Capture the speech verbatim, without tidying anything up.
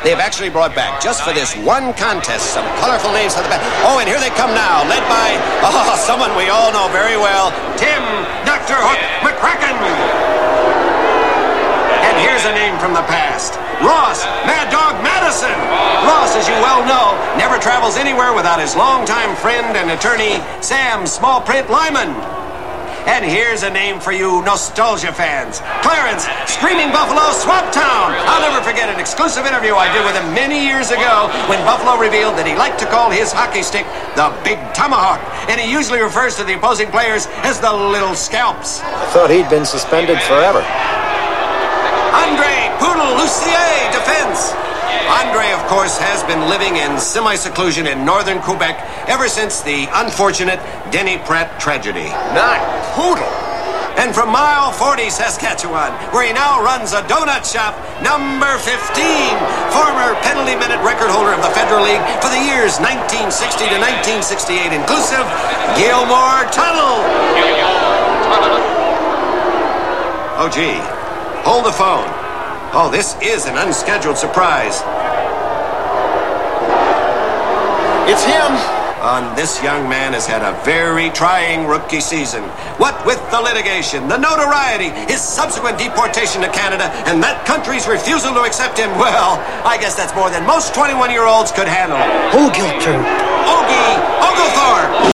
They've actually brought back, just for this one contest, some colorful names for the band. Oh, and here they come now, led by, oh, someone we all know very well, Tim Doctor Hook McCracken. And here's a name from the past, Ross Mad Dog Madison. Ross, as you well know, never travels anywhere without his longtime friend and attorney, Sam Small Print Lyman. And here's a name for you nostalgia fans, Clarence Screaming Buffalo Swaptown. I'll never forget an exclusive interview I did with him many years ago when Buffalo revealed that he liked to call his hockey stick the Big Tomahawk, and he usually refers to the opposing players as the Little Scalps. I thought he'd been suspended forever. Andre Poodle Lucier, defense. Andre, of course, has been living in semi-seclusion in northern Quebec ever since the unfortunate Denny Pratt tragedy. Not Poodle. And from Mile forty, Saskatchewan, where he now runs a donut shop, number fifteen, former penalty minute record holder of the Federal League for the years nineteen sixty to nineteen sixty-eight inclusive, Gilmore Tuttle. Oh, gee. Hold the phone. Oh, this is an unscheduled surprise. It's him. Um, this young man has had a very trying rookie season. What with the litigation, the notoriety, his subsequent deportation to Canada, and that country's refusal to accept him, well, I guess that's more than most twenty-one-year-olds could handle. Ogiltrue. Ogie Oglethorpe.